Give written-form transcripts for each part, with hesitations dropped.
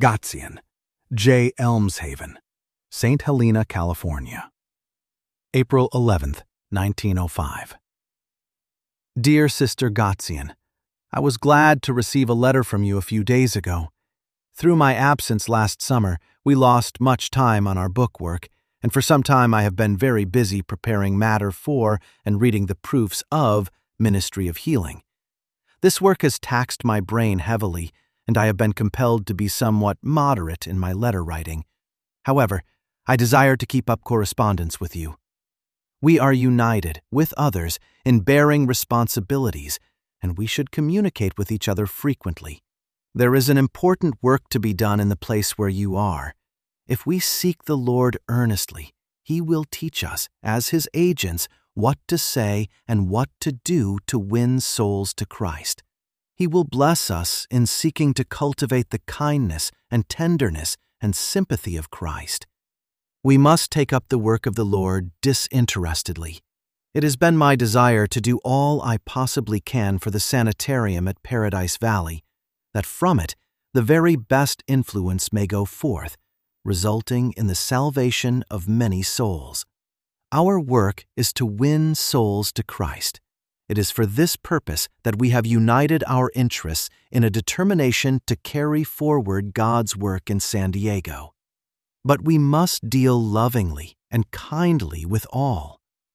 Gotzian, J. Elmshaven, St. Helena, California. April 11th, 1905. Dear Sister Gotzian, I was glad to receive a letter from you a few days ago. Through my absence last summer, we lost much time on our book work, and for some time I have been very busy preparing matter for and reading the proofs of Ministry of Healing. This work has taxed my brain heavily, and I have been compelled to be somewhat moderate in my letter writing. However, I desire to keep up correspondence with you. We are united, with others, in bearing responsibilities, and we should communicate with each other frequently. There is an important work to be done in the place where you are. If we seek the Lord earnestly, He will teach us, as His agents, what to say and what to do to win souls to Christ. He will bless us in seeking to cultivate the kindness and tenderness and sympathy of Christ. We must take up the work of the Lord disinterestedly. It has been my desire to do all I possibly can for the sanitarium at Paradise Valley, that from it the very best influence may go forth, resulting in the salvation of many souls. Our work is to win souls to Christ. It is for this purpose that we have united our interests in a determination to carry forward God's work in San Diego. But we must deal lovingly and kindly with all.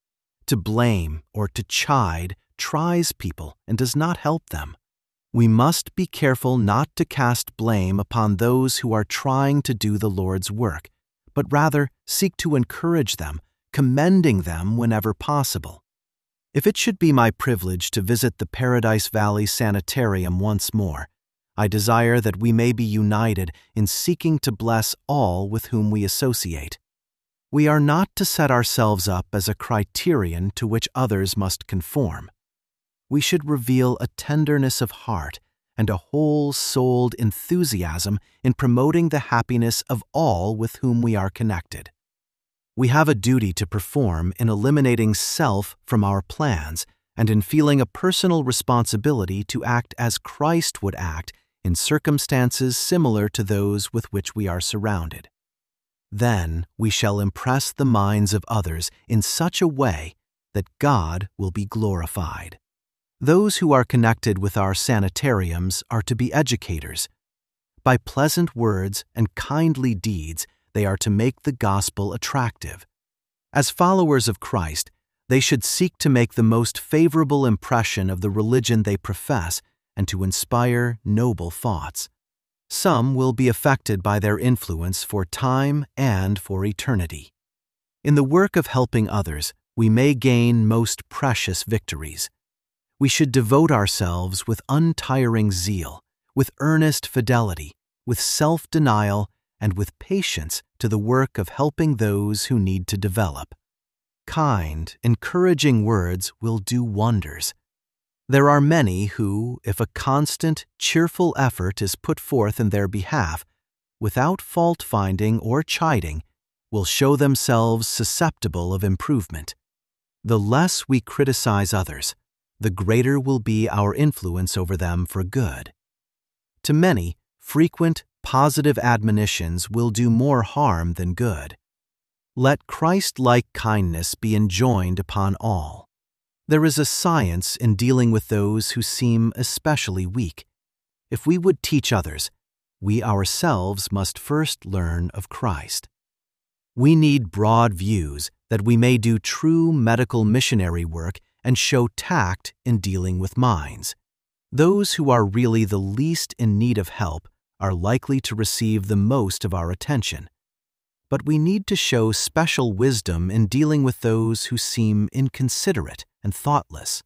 To blame or to chide tries people and does not help them. We must be careful not to cast blame upon those who are trying to do the Lord's work, but rather seek to encourage them, commending them whenever possible. If it should be my privilege to visit the Paradise Valley Sanitarium once more, I desire that we may be united in seeking to bless all with whom we associate. We are not to set ourselves up as a criterion to which others must conform. We should reveal a tenderness of heart and a whole-souled enthusiasm in promoting the happiness of all with whom we are connected. We have a duty to perform in eliminating self from our plans and in feeling a personal responsibility to act as Christ would act in circumstances similar to those with which we are surrounded. Then we shall impress the minds of others in such a way that God will be glorified. Those who are connected with our sanitariums are to be educators. By pleasant words and kindly deeds, they are to make the gospel attractive. As followers of Christ, they should seek to make the most favorable impression of the religion they profess and to inspire noble thoughts. Some will be affected by their influence for time and for eternity. In the work of helping others, we may gain most precious victories. We should devote ourselves with untiring zeal, with earnest fidelity, with self-denial, and with patience to the work of helping those who need to develop. Kind, encouraging words will do wonders. There are many who, if a constant, cheerful effort is put forth in their behalf, without fault-finding or chiding, will show themselves susceptible of improvement. The less we criticize others, the greater will be our influence over them for good. To many, frequent, positive admonitions will do more harm than good. Let Christ-like kindness be enjoined upon all. There is a science in dealing with those who seem especially weak. If we would teach others, we ourselves must first learn of Christ. We need broad views that we may do true medical missionary work and show tact in dealing with minds. Those who are really the least in need of help are likely to receive the most of our attention. But we need to show special wisdom in dealing with those who seem inconsiderate and thoughtless.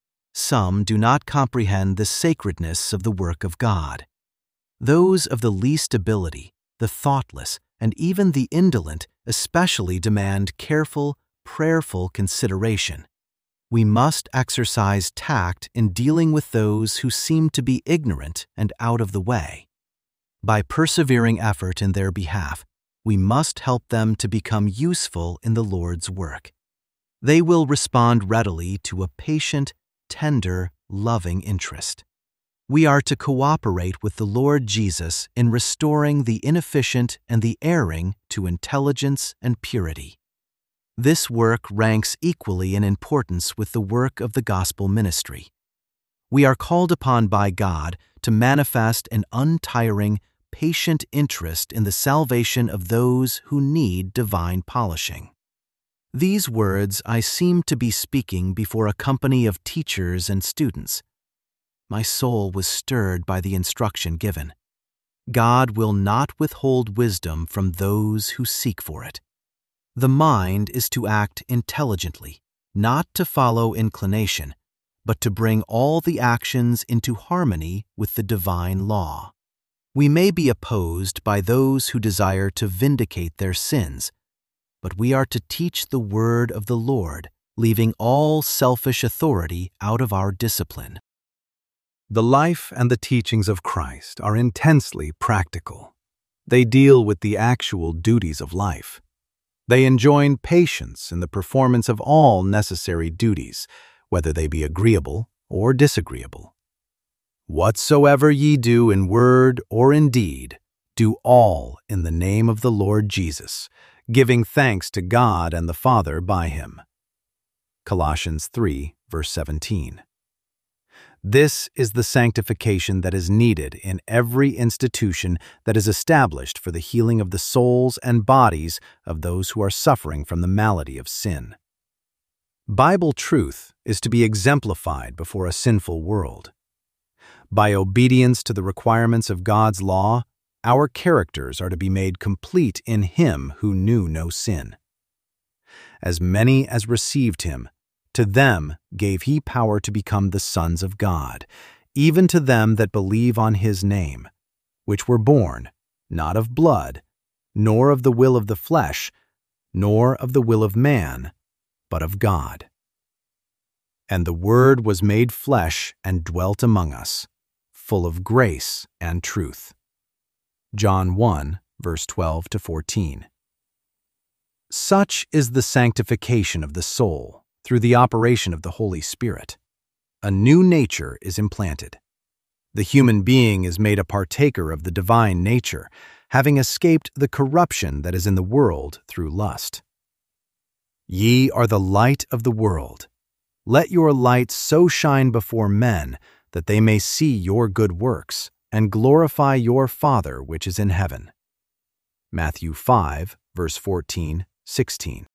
Some do not comprehend the sacredness of the work of God. Those of the least ability, the thoughtless, and even the indolent especially demand careful, prayerful consideration. We must exercise tact in dealing with those who seem to be ignorant and out of the way. By persevering effort in their behalf, we must help them to become useful in the Lord's work. They will respond readily to a patient, tender, loving interest. We are to cooperate with the Lord Jesus in restoring the inefficient and the erring to intelligence and purity. This work ranks equally in importance with the work of the gospel ministry. We are called upon by God to manifest an untiring, patient interest in the salvation of those who need divine polishing. These words I seem to be speaking before a company of teachers and students. My soul was stirred by the instruction given. God will not withhold wisdom from those who seek for it. The mind is to act intelligently, not to follow inclination, but to bring all the actions into harmony with the divine law. We may be opposed by those who desire to vindicate their sins, but we are to teach the word of the Lord, leaving all selfish authority out of our discipline. The life and the teachings of Christ are intensely practical. They deal with the actual duties of life. They enjoin patience in the performance of all necessary duties, whether they be agreeable or disagreeable. Whatsoever ye do in word or in deed, do all in the name of the Lord Jesus, giving thanks to God and the Father by him. Colossians 3, verse 17. This is the sanctification that is needed in every institution that is established for the healing of the souls and bodies of those who are suffering from the malady of sin. Bible truth is to be exemplified before a sinful world. By obedience to the requirements of God's law, our characters are to be made complete in Him who knew no sin. As many as received Him, to them gave He power to become the sons of God, even to them that believe on His name, which were born, not of blood, nor of the will of the flesh, nor of the will of man, but of God. And the Word was made flesh and dwelt among us, full of grace and truth. John 1, verse 12 to 14. Such is the sanctification of the soul through the operation of the Holy Spirit. A new nature is implanted. The human being is made a partaker of the divine nature, having escaped the corruption that is in the world through lust. Ye are the light of the world. Let your light so shine before men that they may see your good works and glorify your Father which is in heaven. Matthew 5, verse 14, 16.